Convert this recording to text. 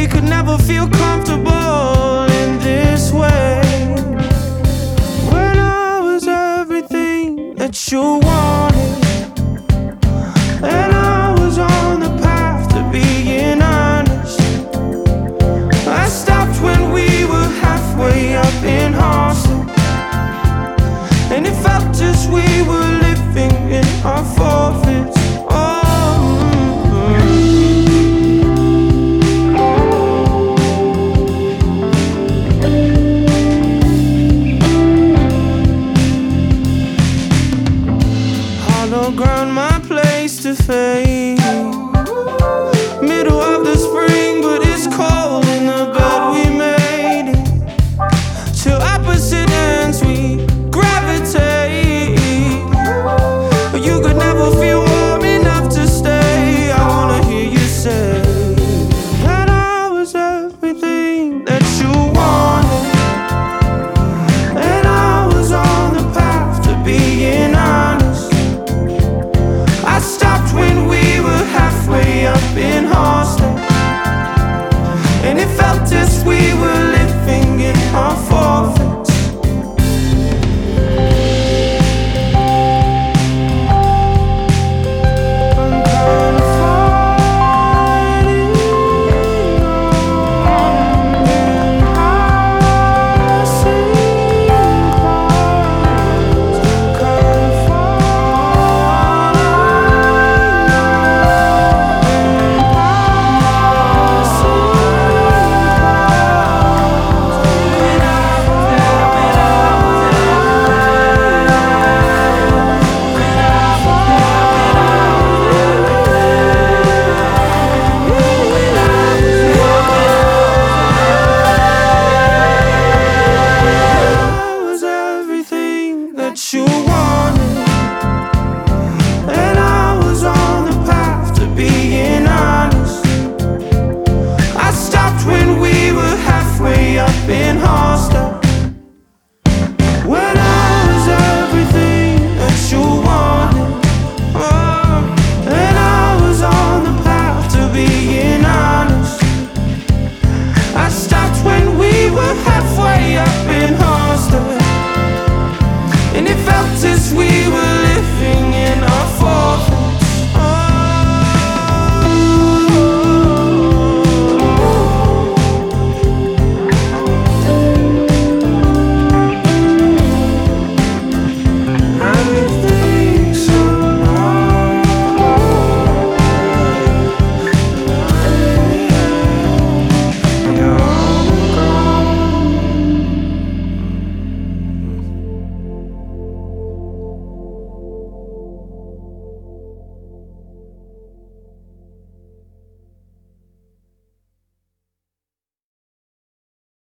could never feel comfortable in this way. When I was everything that you wanted, and I was on the path to being honest. I stopped when we were halfway up in Austin, and it felt as we were living in our forfeits. Hollow ground, my place to fade.